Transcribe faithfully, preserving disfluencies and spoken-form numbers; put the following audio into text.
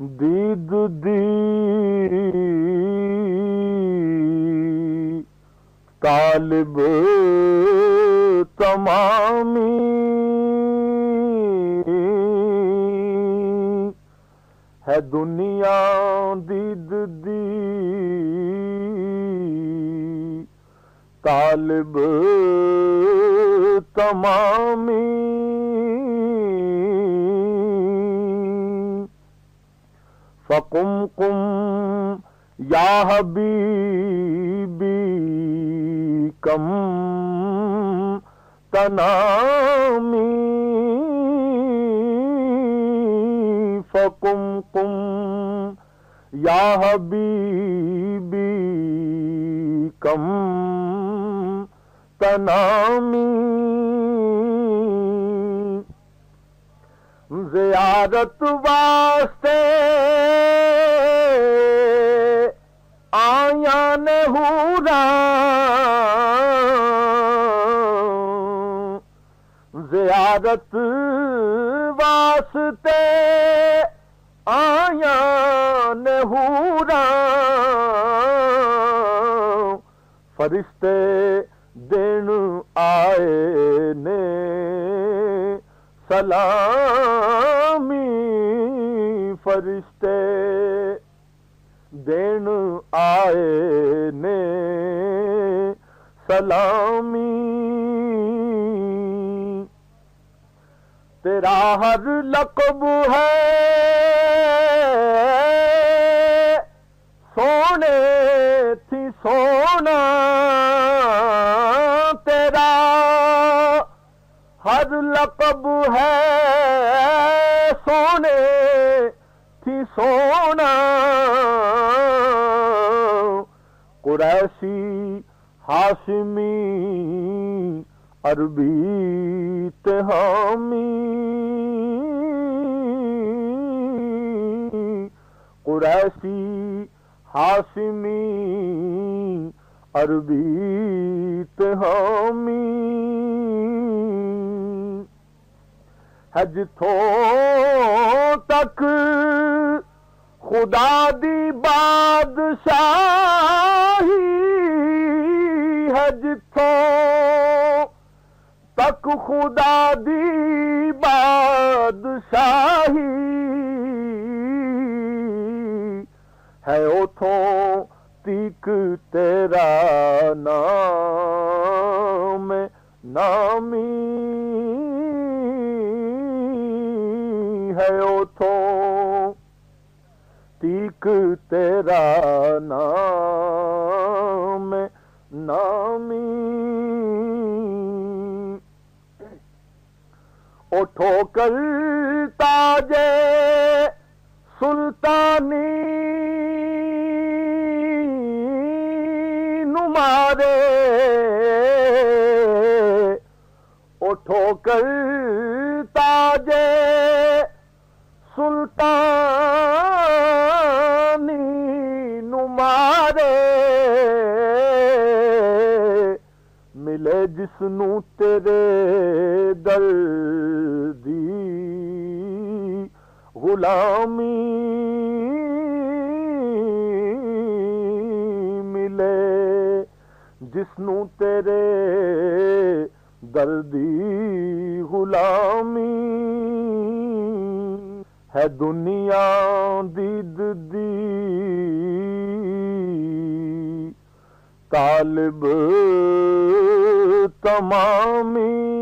دید دی طالب تمامی ہے دنیا دید دی طالب تمامی فقم قم یا حبیبی کم تنامی فقم قم یا حبیبی کم تنامی زیارت واسطے آیان حورا زیارت واسطے آیان حورا فرشتے دن آئے نے سلامی فرشتے دن آئے نے سلامی تیرا ہر لقب ہے سونے تھی سونا تیرا ہر لقب ہے سونے تھی سونا قریشی ہاشمی عربی تہامی قریشی ہاشمی عربی تہامی ہے جتھوں تک خدا دی بادشاہی ہے جتھوں تک خدا دی بادشاہی ہے اتھوں تیک تیرا نام نامی ہے اتھوں تیک تیرا نام نامی اٹھو کر تاجے سلطانی نمارے اٹھو کر تاجے سلطانی نمارے ملے جسنو تیرے در دی غلامی ملے جسنو تیرے دردی غلامی ہے دنیا دید دی طالب تمامی